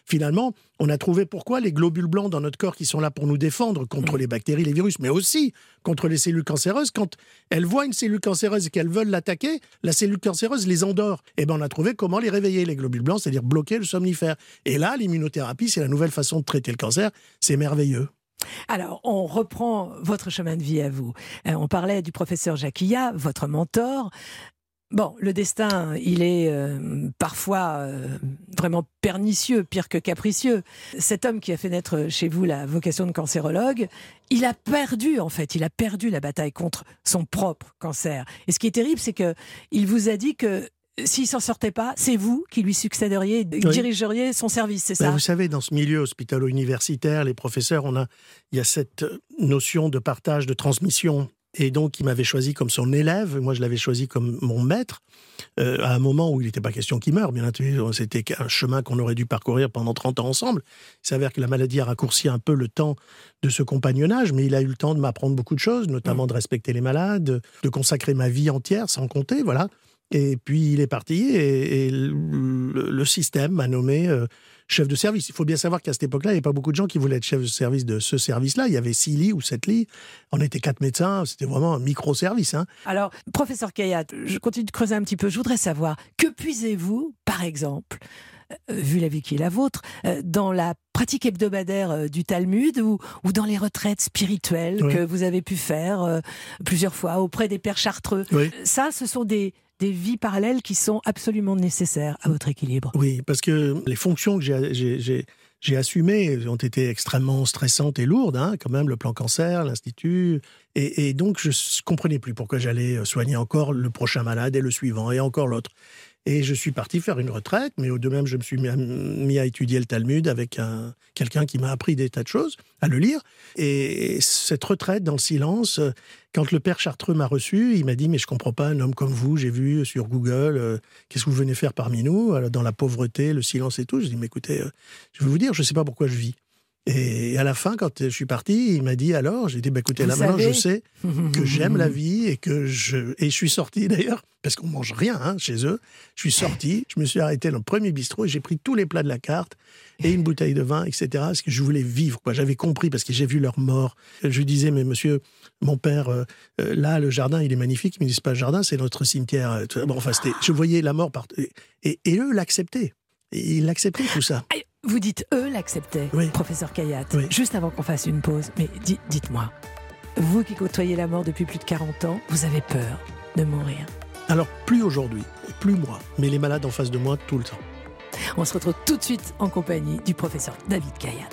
on a trouvé pourquoi les globules blancs dans notre corps qui sont là pour nous défendre contre les bactéries, les virus, mais aussi contre les cellules cancéreuses. Quand elles voient une cellule cancéreuse et qu'elles veulent l'attaquer, la cellule cancéreuse les endort. Et ben on a trouvé comment les réveiller, les globules blancs, c'est-à-dire bloquer le somnifère. Et là, l'immunothérapie, c'est la nouvelle façon de traiter le cancer. C'est merveilleux. Alors, on reprend votre chemin de vie à vous. On parlait du professeur Jacquillat, votre mentor. Bon, le destin, il est parfois vraiment pernicieux, pire que capricieux. Cet homme qui a fait naître chez vous la vocation de cancérologue, il a perdu la bataille contre son propre cancer. Et ce qui est terrible, c'est que il vous a dit que s'il s'en sortait pas, c'est vous qui lui succéderiez, dirigeriez son service, c'est ça? Vous savez, dans ce milieu hospitalo-universitaire, les professeurs, il y a cette notion de partage, de transmission. Et donc, il m'avait choisi comme son élève. Moi, je l'avais choisi comme mon maître. À un moment où il n'était pas question qu'il meure, bien entendu. C'était un chemin qu'on aurait dû parcourir pendant 30 ans ensemble. Il s'avère que la maladie a raccourci un peu le temps de ce compagnonnage, mais il a eu le temps de m'apprendre beaucoup de choses, notamment de respecter les malades, de consacrer ma vie entière, sans compter, voilà. Et puis, il est parti et le système m'a nommé chef de service. Il faut bien savoir qu'à cette époque-là, il n'y avait pas beaucoup de gens qui voulaient être chef de service de ce service-là. Il y avait 6 lits ou 7 lits. On était 4 médecins. C'était vraiment un micro-service. Alors, professeur Kayat, je continue de creuser un petit peu. Je voudrais savoir, que puisez-vous, par exemple, vu la vie qui est la vôtre, dans la pratique hebdomadaire du Talmud ou dans les retraites spirituelles que vous avez pu faire plusieurs fois auprès des pères chartreux. Ça, ce sont des vies parallèles qui sont absolument nécessaires à votre équilibre. Oui, parce que les fonctions que j'ai assumées ont été extrêmement stressantes et lourdes, quand même, le plan cancer, l'institut. Et donc, je ne comprenais plus pourquoi j'allais soigner encore le prochain malade et le suivant et encore l'autre. Et je suis parti faire une retraite, mais de même, je me suis mis à étudier le Talmud avec quelqu'un qui m'a appris des tas de choses, à le lire. Et cette retraite dans le silence, quand le père Chartreux m'a reçu, il m'a dit « Mais je ne comprends pas un homme comme vous, j'ai vu sur Google, qu'est-ce que vous venez faire parmi nous, dans la pauvreté, le silence et tout ?» Je dis « Mais écoutez, je vais vous dire, je ne sais pas pourquoi je vis. » Et à la fin, quand je suis parti, il m'a dit alors, j'ai dit écoutez, là maintenant je sais que j'aime la vie et je suis sorti d'ailleurs, parce qu'on mange rien chez eux, je suis sorti, je me suis arrêté dans le premier bistrot et j'ai pris tous les plats de la carte et une bouteille de vin, etc. Parce que je voulais vivre, quoi. J'avais compris parce que j'ai vu leur mort. Je lui disais mais monsieur, mon père, là le jardin il est magnifique, mais il me dit c'est pas le jardin, c'est notre cimetière. Bon, enfin je voyais la mort partout et eux l'acceptaient. Et ils l'acceptaient tout ça. Vous dites eux l'acceptaient, professeur Kayat. Juste avant qu'on fasse une pause, mais dites-moi, vous qui côtoyez la mort depuis plus de 40 ans, vous avez peur de mourir? Alors, plus aujourd'hui, plus moi, mais les malades en face de moi tout le temps. On se retrouve tout de suite en compagnie du professeur David Kayat.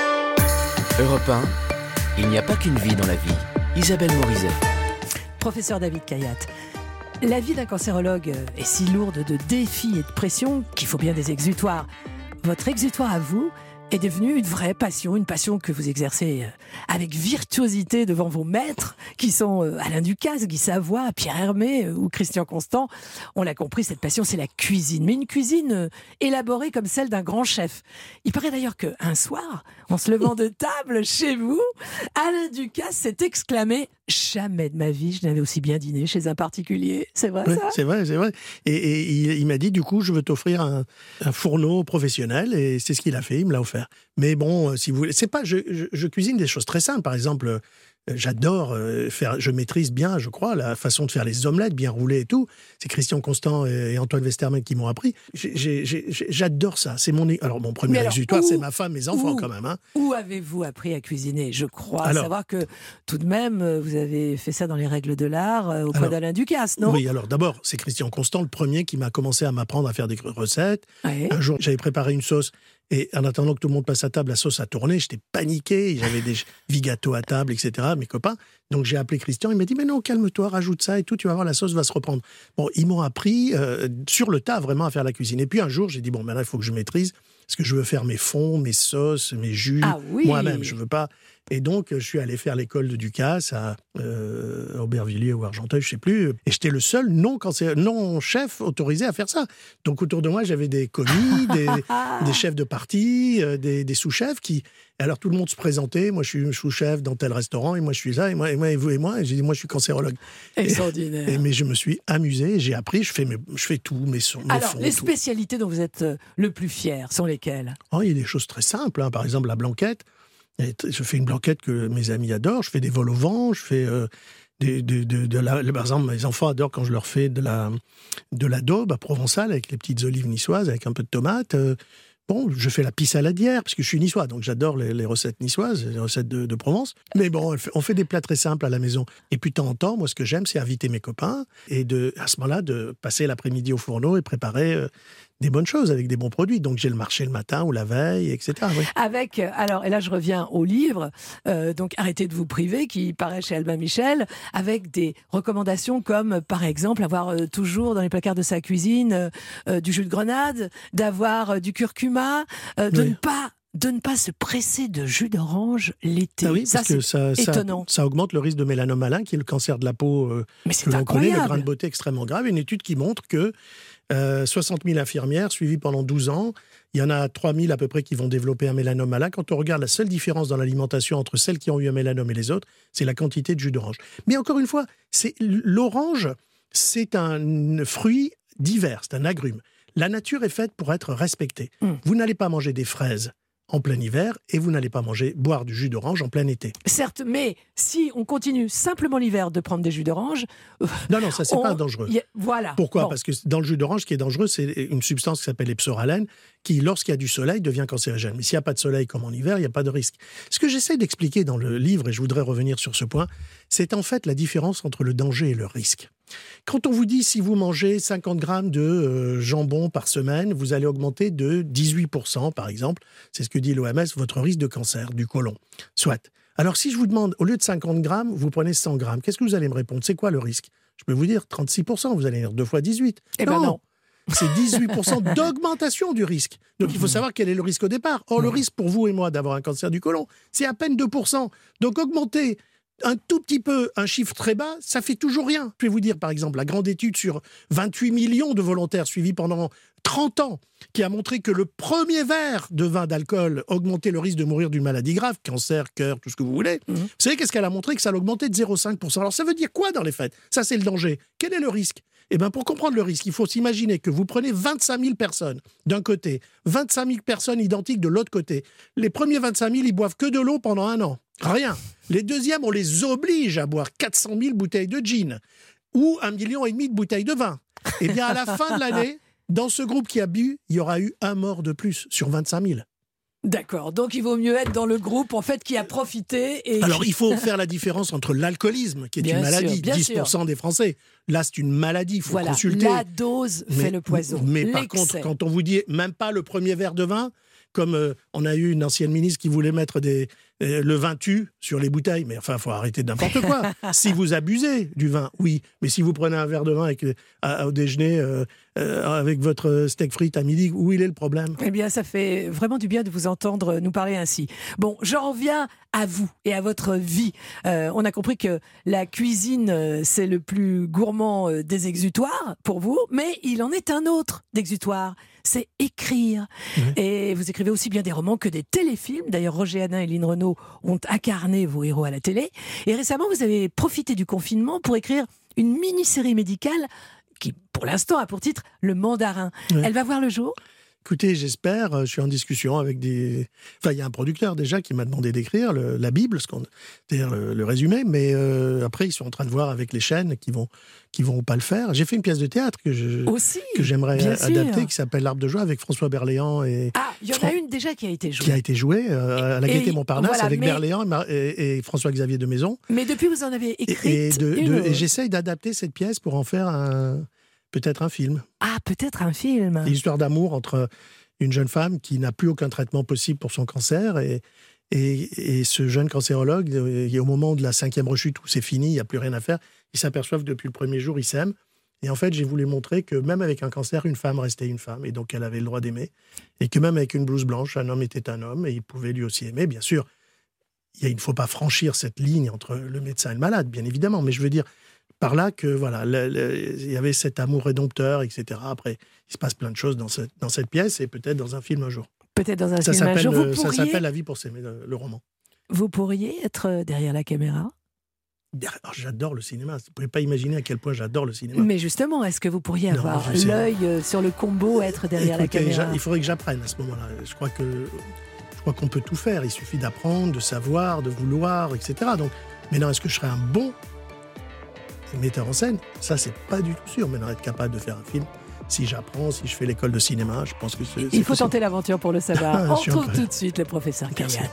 Europe 1, il n'y a pas qu'une vie dans la vie. Isabelle Morizet. Professeur David Kayat, la vie d'un cancérologue est si lourde de défis et de pression qu'il faut bien des exutoires. Votre exutoire à vous est devenu une vraie passion, une passion que vous exercez avec virtuosité devant vos maîtres, qui sont Alain Ducasse, Guy Savoy, Pierre Hermé ou Christian Constant. On l'a compris, cette passion, c'est la cuisine. Mais une cuisine élaborée comme celle d'un grand chef. Il paraît d'ailleurs qu'un soir, en se levant de table chez vous, Alain Ducasse s'est exclamé « Jamais de ma vie, je n'avais aussi bien dîné chez un particulier. » C'est vrai, ça? C'est vrai. Et il m'a dit, du coup, je veux t'offrir un fourneau professionnel. Et c'est ce qu'il a fait, il me l'a offert. Mais bon, si vous voulez, c'est pas, je cuisine des choses très simples. Par exemple, j'adore je maîtrise bien, je crois, la façon de faire les omelettes bien roulées et tout. C'est Christian Constant et Antoine Westermann qui m'ont appris. J'adore ça. C'est alors mon premier exutoire, c'est ma femme, mes enfants quand même. Où avez-vous appris à cuisiner? Je crois savoir que tout de même, vous avez fait ça dans les règles de l'art auprès d'Alain Ducasse, non? Oui, alors d'abord, c'est Christian Constant, le premier qui m'a commencé à m'apprendre à faire des recettes. Un jour, j'avais préparé une sauce. Et en attendant que tout le monde passe à table, la sauce a tourné, j'étais paniqué, j'avais des gâteaux à table, etc., mes copains. Donc j'ai appelé Christian, il m'a dit « Mais non, calme-toi, rajoute ça et tout, tu vas voir, la sauce va se reprendre. » Bon, ils m'ont appris sur le tas vraiment à faire la cuisine. Et puis un jour, j'ai dit « Bon, maintenant il faut que je maîtrise, parce que je veux faire mes fonds, mes sauces, mes jus, moi-même. Je veux pas Et donc, je suis allé faire l'école de Ducasse à Aubervilliers ou Argenteuil, je ne sais plus. Et j'étais le seul non-chef autorisé à faire ça. Donc, autour de moi, j'avais des commis, des chefs de parti, des sous-chefs qui... Alors, tout le monde se présentait. Moi, je suis sous-chef dans tel restaurant. Et moi, je suis là. Et vous et moi. Et j'ai dit, moi, je suis cancérologue. Extraordinaire. Mais je me suis amusé. J'ai appris. Je fais tout. Mes sons, mes Alors, fonds, les tout. spécialités dont vous êtes le plus fier sont lesquelles? Oh, il y a des choses très simples. Par exemple, la blanquette. Je fais une blanquette que mes amis adorent. Je fais des vols au vent. Je fais par exemple, mes enfants adorent quand je leur fais de la daube à provençal avec les petites olives niçoises, avec un peu de tomate. Bon, je fais la pisse à la dière, parce que je suis niçois, donc j'adore les recettes niçoises, les recettes de Provence. Mais bon, on fait des plats très simples à la maison. Et puis, de temps en temps, moi, ce que j'aime, c'est inviter mes copains et à ce moment-là, de passer l'après-midi au fourneau et préparer des bonnes choses avec des bons produits. Donc, j'ai le marché le matin ou la veille, etc. Oui. Avec, alors, et là, je reviens au livre, donc Arrêtez de vous priver, qui paraît chez Albin Michel, avec des recommandations comme, par exemple, avoir toujours dans les placards de sa cuisine du jus de grenade, d'avoir du curcuma, de ne pas se presser de jus d'orange l'été. Ah oui, ça, parce que ça étonnant. Ça augmente le risque de mélanome malin, qui est le cancer de la peau Mais que c'est l'on connaît, le incroyable. grain de beauté extrêmement grave. Une étude qui montre que 60 000 infirmières suivies pendant 12 ans, il y en a 3 000 à peu près qui vont développer un mélanome malin. Quand on regarde la seule différence dans l'alimentation entre celles qui ont eu un mélanome et les autres, c'est la quantité de jus d'orange. Mais encore une fois, l'orange, c'est un fruit d'hiver, c'est un agrume. La nature est faite pour être respectée. Vous n'allez pas manger des fraises en plein hiver et vous n'allez pas boire du jus d'orange en plein été. Certes, mais si on continue simplement l'hiver de prendre des jus d'orange... Non, ça, c'est pas dangereux. Voilà. Pourquoi ? Bon. Parce que dans le jus d'orange, ce qui est dangereux, c'est une substance qui s'appelle l'epsoralène, qui, lorsqu'il y a du soleil, devient cancérigène. Mais s'il n'y a pas de soleil, comme en hiver, il n'y a pas de risque. Ce que j'essaie d'expliquer dans le livre, et je voudrais revenir sur ce point, c'est en fait la différence entre le danger et le risque. Quand on vous dit, si vous mangez 50 grammes de jambon par semaine, vous allez augmenter de 18%, par exemple, c'est ce que dit l'OMS, votre risque de cancer du côlon. Soit. Alors si je vous demande, au lieu de 50 grammes, vous prenez 100 grammes, qu'est-ce que vous allez me répondre ? C'est quoi le risque ? Je peux vous dire 36%, vous allez dire 2 fois 18. Eh ben non. C'est 18% d'augmentation du risque. Donc il faut savoir quel est le risque au départ. Or, le risque pour vous et moi d'avoir un cancer du côlon, c'est à peine 2%. Donc augmenter un tout petit peu un chiffre très bas, ça fait toujours rien. Je vais vous dire, par exemple, la grande étude sur 28 millions de volontaires suivis pendant 30 ans, qui a montré que le premier verre de vin d'alcool augmentait le risque de mourir d'une maladie grave, cancer, cœur, tout ce que vous voulez. Vous savez qu'est-ce qu'elle a montré ? Que ça l'augmentait de 0,5%. Alors ça veut dire quoi dans les faits ? Ça, c'est le danger. Quel est le risque ? Eh bien, pour comprendre le risque, il faut s'imaginer que vous prenez 25 000 personnes d'un côté, 25 000 personnes identiques de l'autre côté. Les premiers 25 000, ils boivent que de l'eau pendant 1 an. Rien. Les deuxièmes, on les oblige à boire 400 000 bouteilles de gin ou 1,5 million de bouteilles de vin. Eh bien, à la fin de l'année, dans ce groupe qui a bu, il y aura eu un mort de plus sur 25 000. D'accord, donc il vaut mieux être dans le groupe en fait qui a profité. Et alors il faut faire la différence entre l'alcoolisme, qui est une maladie, 10% des Français. Là, c'est une maladie, il faut consulter. La dose fait le poison. Mais par contre, quand on vous dit même pas le premier verre de vin, comme on a eu une ancienne ministre qui voulait mettre le vin tue sur les bouteilles. Mais enfin, il faut arrêter n'importe quoi. Si vous abusez du vin, oui. Mais si vous prenez un verre de vin au déjeuner avec votre steak frites à midi, où il est le problème ? Eh bien, ça fait vraiment du bien de vous entendre nous parler ainsi. Bon, j'en reviens à vous et à votre vie. On a compris que la cuisine, c'est le plus gourmand des exutoires pour vous, mais il en est un autre d'exutoire. C'est écrire. Oui. Et vous écrivez aussi bien des romans que des téléfilms. D'ailleurs, Roger Hanin et Lynn Renaud ont incarné vos héros à la télé. Et récemment, vous avez profité du confinement pour écrire une mini-série médicale qui, pour l'instant, a pour titre Le Mandarin. Oui. Elle va voir le jour ? Écoutez, j'espère, je suis en discussion avec Enfin, il y a un producteur déjà qui m'a demandé d'écrire la Bible, c'est-à-dire le résumé, mais après, ils sont en train de voir avec les chaînes qui vont pas le faire. J'ai fait une pièce de théâtre que j'aimerais adapter, qui s'appelle L'Arbre de joie, avec François Berléand et... Ah, il y en a une déjà qui a été jouée. Qui a été jouée à la Gaîté Montparnasse, voilà, avec Berléand et François-Xavier de Maison. Mais depuis, vous en avez écrit et j'essaye d'adapter cette pièce pour en faire peut-être un film. Ah, peut-être un film. L'histoire d'amour entre une jeune femme qui n'a plus aucun traitement possible pour son cancer et ce jeune cancérologue, au moment de la 5e rechute où c'est fini, il n'y a plus rien à faire, ils s'aperçoivent que depuis le premier jour, ils s'aiment. Et en fait, j'ai voulu montrer que même avec un cancer, une femme restait une femme, et donc elle avait le droit d'aimer. Et que même avec une blouse blanche, un homme était un homme, et il pouvait lui aussi aimer. Bien sûr, il ne faut pas franchir cette ligne entre le médecin et le malade, bien évidemment, mais je veux dire par là que voilà, il y avait cet amour rédempteur, etc. Après, il se passe plein de choses dans cette pièce et peut-être dans un film un jour. Peut-être dans un film un jour. Ça s'appelle La vie pour s'aimer, le roman. Vous pourriez être derrière la caméra ? J'adore le cinéma. Vous ne pouvez pas imaginer à quel point j'adore le cinéma. Mais justement, est-ce que vous pourriez avoir l'œil sur le combo, être derrière la caméra ? Il faudrait que j'apprenne à ce moment-là. Je crois qu'on peut tout faire. Il suffit d'apprendre, de savoir, de vouloir, etc. Donc, maintenant, est-ce que je serais un bon metteur en scène ? Ça, c'est pas du tout sûr. Maintenant, être capable de faire un film, si j'apprends, si je fais l'école de cinéma, je pense que c'est il faut tenter l'aventure pour le savoir. On retrouve tout de suite suite le professeur Kayat.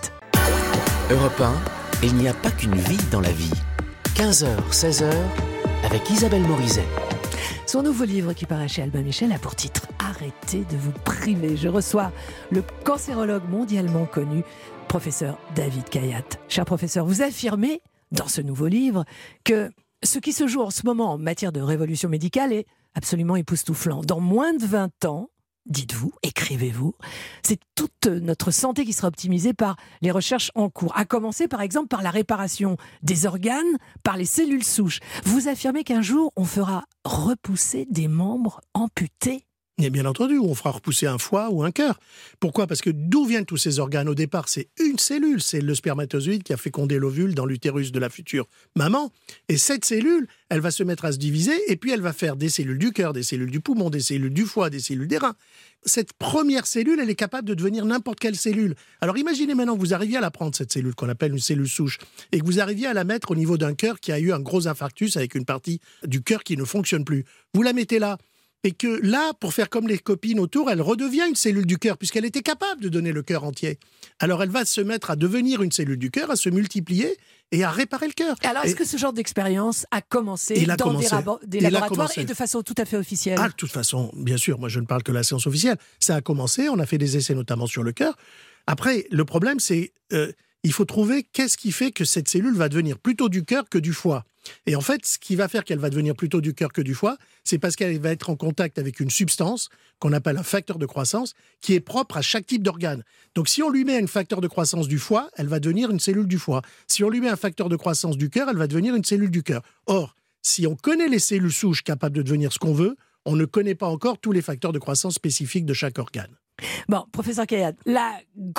Europe 1, il n'y a pas qu'une vie dans la vie. 15h, 16h, avec Isabelle Morizet. Son nouveau livre qui paraît chez Albin Michel a pour titre « Arrêtez de vous priver ». Je reçois le cancérologue mondialement connu, professeur David Kayat. Cher professeur, vous affirmez dans ce nouveau livre que ce qui se joue en ce moment en matière de révolution médicale est absolument époustouflant. Dans moins de 20 ans, dites-vous, écrivez-vous, c'est toute notre santé qui sera optimisée par les recherches en cours. À commencer par exemple par la réparation des organes, par les cellules souches. Vous affirmez qu'un jour, on fera repousser des membres amputés. Et bien entendu, on fera repousser un foie ou un cœur. Pourquoi ? Parce que d'où viennent tous ces organes ? Au départ, c'est une cellule, c'est le spermatozoïde qui a fécondé l'ovule dans l'utérus de la future maman. Et cette cellule, elle va se mettre à se diviser et puis elle va faire des cellules du cœur, des cellules du poumon, des cellules du foie, des cellules des reins. Cette première cellule, elle est capable de devenir n'importe quelle cellule. Alors imaginez maintenant que vous arriviez à la prendre, cette cellule qu'on appelle une cellule souche, et que vous arriviez à la mettre au niveau d'un cœur qui a eu un gros infarctus avec une partie du cœur qui ne fonctionne plus. Vous la mettez là. Et que là, pour faire comme les copines autour, elle redevient une cellule du cœur, puisqu'elle était capable de donner le cœur entier. Alors elle va se mettre à devenir une cellule du cœur, à se multiplier et à réparer le cœur. Alors est-ce que ce genre d'expérience a commencé dans des laboratoires et de façon tout à fait officielle ? De toute façon, bien sûr, moi je ne parle que de la science officielle. Ça a commencé, on a fait des essais notamment sur le cœur. Après, le problème c'est, il faut trouver qu'est-ce qui fait que cette cellule va devenir plutôt du cœur que du foie. Et en fait, ce qui va faire qu'elle va devenir plutôt du cœur que du foie, c'est parce qu'elle va être en contact avec une substance qu'on appelle un facteur de croissance, qui est propre à chaque type d'organe. Donc si on lui met un facteur de croissance du foie, elle va devenir une cellule du foie. Si on lui met un facteur de croissance du cœur, elle va devenir une cellule du cœur. Or, si on connaît les cellules souches capables de devenir ce qu'on veut, on ne connaît pas encore tous les facteurs de croissance spécifiques de chaque organe. Bon, professeur Kayat, la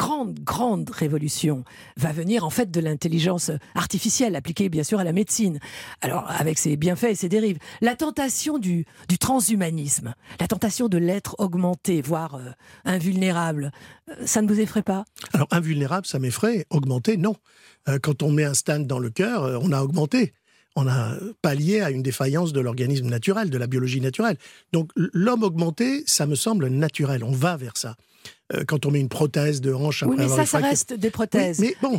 grande révolution va venir en fait de l'intelligence artificielle, appliquée bien sûr à la médecine. Alors, avec ses bienfaits et ses dérives. La tentation du transhumanisme, la tentation de l'être augmenté, voire invulnérable, ça ne vous effraie pas ? Alors, invulnérable, ça m'effraie. Augmenté, non. Quand on met un stent dans le cœur, on a augmenté. On a pallié à une défaillance de l'organisme naturel, de la biologie naturelle. Donc l'homme augmenté, ça me semble naturel. On va vers ça. Quand on met une prothèse de hanche... Oui, mais ça reste des prothèses. Oui, mais bon,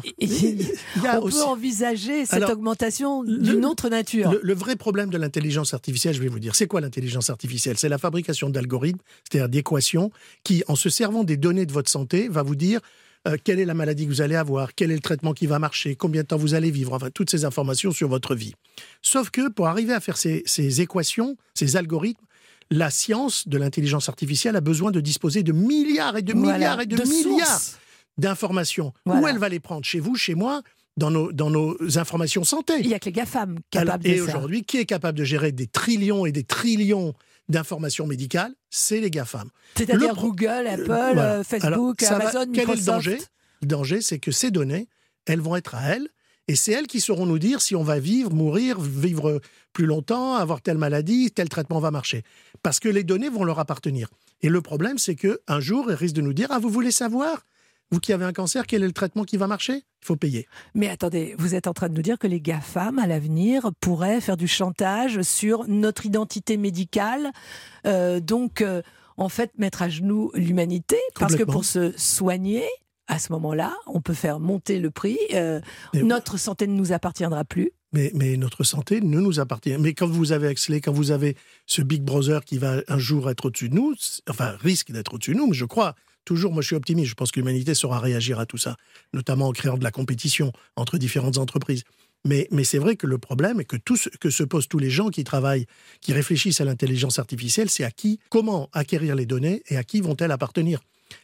on peut envisager cette augmentation d'une autre nature. Le vrai problème de l'intelligence artificielle, je vais vous dire, c'est quoi l'intelligence artificielle ? C'est la fabrication d'algorithmes, c'est-à-dire d'équations, qui, en se servant des données de votre santé, va vous dire... quelle est la maladie que vous allez avoir, quel est le traitement qui va marcher, combien de temps vous allez vivre, enfin toutes ces informations sur votre vie. Sauf que pour arriver à faire ces équations, ces algorithmes, la science de l'intelligence artificielle a besoin de disposer de milliards et de milliards et de milliards d'informations. Voilà. Où elle va les prendre ? Chez vous, chez moi ? Dans nos informations santé. Il n'y a que les GAFAM capables de ça. Et aujourd'hui, qui est capable de gérer des trillions et des trillions d'informations médicales ? C'est les GAFAM. C'est-à-dire Google, Apple, Facebook, Amazon, Microsoft. Quel est le danger ? Le danger, c'est que ces données, elles vont être à elles, et c'est elles qui sauront nous dire si on va vivre, mourir, vivre plus longtemps, avoir telle maladie, tel traitement va marcher. Parce que les données vont leur appartenir. Et le problème, c'est qu'un jour, elles risquent de nous dire « Ah, vous voulez savoir ? Vous qui avez un cancer, quel est le traitement qui va marcher ? Il faut payer. » Mais attendez, vous êtes en train de nous dire que les GAFAM, à l'avenir, pourraient faire du chantage sur notre identité médicale, en fait, mettre à genoux l'humanité, parce que pour se soigner, à ce moment-là, on peut faire monter le prix, notre santé ne nous appartiendra plus. Mais notre santé ne nous appartient. Mais quand vous avez Huxley, quand vous avez ce Big Brother qui va un jour être au-dessus de nous, enfin, risque d'être au-dessus de nous, mais je crois... Toujours, moi je suis optimiste, je pense que l'humanité saura réagir à tout ça, notamment en créant de la compétition entre différentes entreprises. Mais c'est vrai que le problème est que se posent tous les gens qui travaillent, qui réfléchissent à l'intelligence artificielle, c'est comment acquérir les données et à qui vont-elles appartenir ?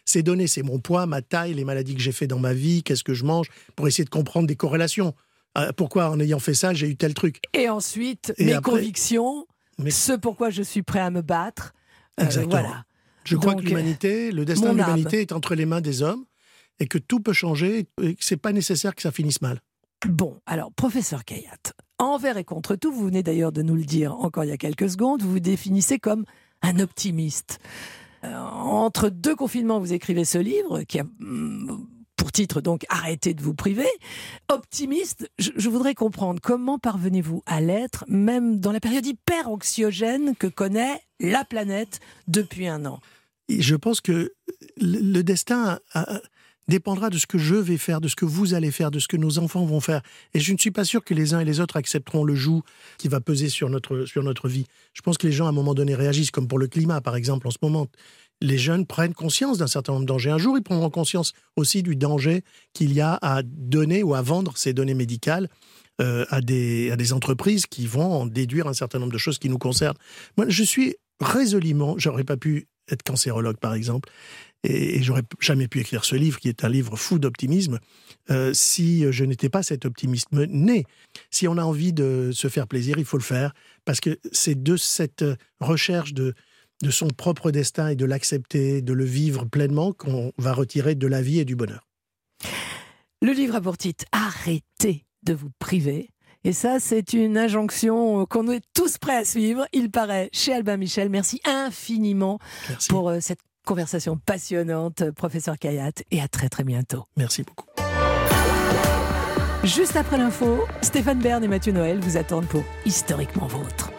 Ces données, c'est mon poids, ma taille, les maladies que j'ai fait dans ma vie, qu'est-ce que je mange, pour essayer de comprendre des corrélations. Pourquoi, en ayant fait ça, j'ai eu tel truc. Et ensuite, mes convictions, ce pourquoi je suis prêt à me battre. Exactement. Voilà. Je crois que le destin de l'humanité est entre les mains des hommes et que tout peut changer et que c'est pas nécessaire que ça finisse mal. Bon, alors, professeur Khayat, envers et contre tout, vous venez d'ailleurs de nous le dire encore il y a quelques secondes, vous vous définissez comme un optimiste. Entre 2 confinements, vous écrivez ce livre qui a pour titre donc « Arrêtez de vous priver ». Optimiste, je voudrais comprendre comment parvenez-vous à l'être, même dans la période hyper anxiogène que connaît la planète depuis 1 an. Je pense que le destin dépendra de ce que je vais faire, de ce que vous allez faire, de ce que nos enfants vont faire. Et je ne suis pas sûr que les uns et les autres accepteront le joug qui va peser sur notre vie. Je pense que les gens, à un moment donné, réagissent, comme pour le climat, par exemple, en ce moment. Les jeunes prennent conscience d'un certain nombre de dangers. Un jour, ils prendront conscience aussi du danger qu'il y a à donner ou à vendre ces données médicales à des entreprises qui vont en déduire un certain nombre de choses qui nous concernent. Moi, je suis résolument... J'aurais pas pu être cancérologue, par exemple, et j'aurais jamais pu écrire ce livre, qui est un livre fou d'optimisme, si je n'étais pas cet optimisme né. Si on a envie de se faire plaisir, il faut le faire, parce que c'est de cette recherche de son propre destin et de l'accepter, de le vivre pleinement, qu'on va retirer de la vie et du bonheur. Le livre a pour titre « Arrêtez de vous priver ». Et ça, c'est une injonction qu'on est tous prêts à suivre. Il paraît chez Albin Michel. Merci infiniment pour cette conversation passionnante, professeur Khayat. Et à très très bientôt. Merci beaucoup. Juste après l'info, Stéphane Bern et Mathieu Noël vous attendent pour Historiquement Vôtre.